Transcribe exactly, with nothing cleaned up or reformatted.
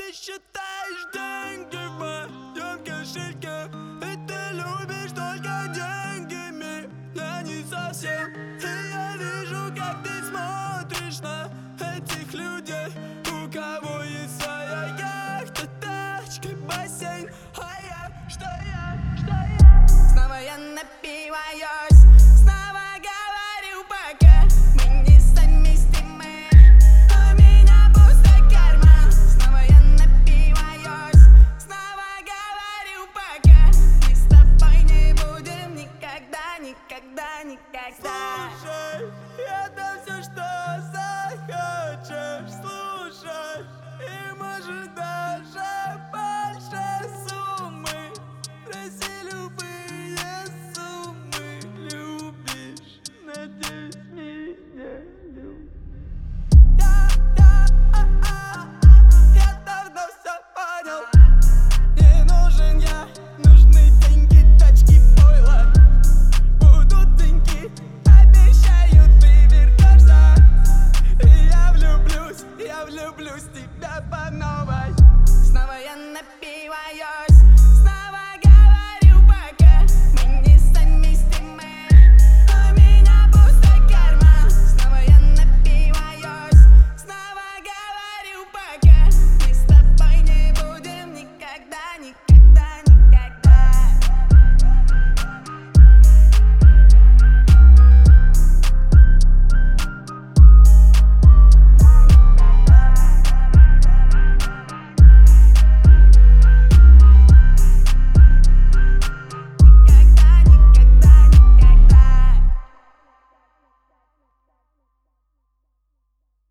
Ты считаешь деньги в моем кошельке, и ты любишь только деньгами, я не совсем. И я вижу, как ты смотришь на этих людей, у кого есть своя яхта, тачка, бассейн. А я, что я, что я? Снова я напиваюсь, снова говорю пока мы не совместимы, у меня пустой карман. Снова я напиваюсь, снова говорю пока мы с тобой не будем никогда, никогда, никогда. Слушай, я дам все, что захочешь, слушай, и может даже больше суммы. Проси любые суммы, любишь, надеюсь, меня любишь. Я, я, а, а, я давно все понял. Не нужен я, нужны деньги, тачки, пойло. Будут деньги, обещаю, ты вернешься. И я влюблюсь, я влюблюсь в тебя по новой.